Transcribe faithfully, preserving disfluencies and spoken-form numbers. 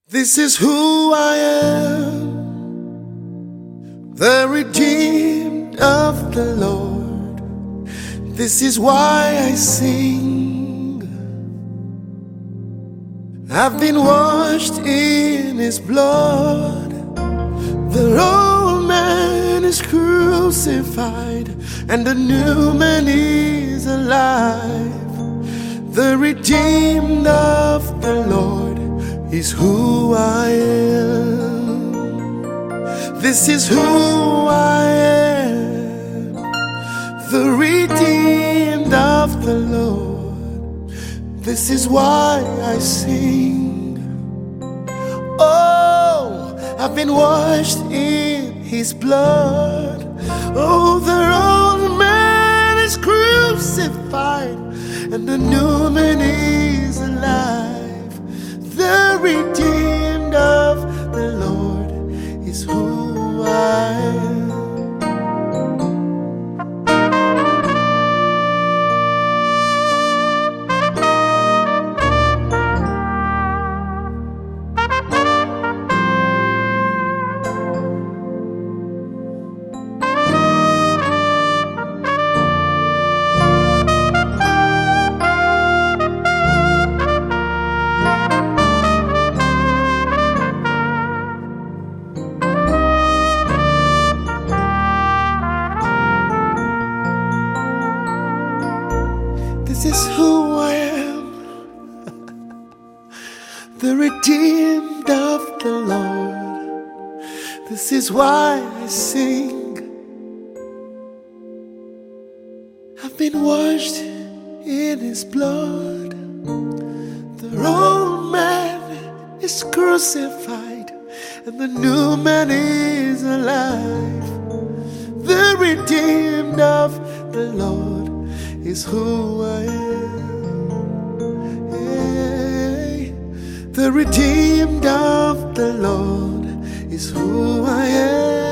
This is who I am, the redeemed of the Lord. This is why I sing. I've been washed in His blood. The old man is crucified and the new man is alive. The redeemed of the Lord is who I am. This is who I am, the redeemed of the Lord. This is why I sing. Oh, I've been washed in His blood. Oh, the old man is crucified and the new man is alive. The redeemed of the Lord is who I am. This is who I am, the redeemed of the Lord. This is why I sing. I've been washed in His blood. The old man is crucified and the new man is alive. The redeemed of the Lord is who I am. Hey, the redeemed of the Lord is who I am.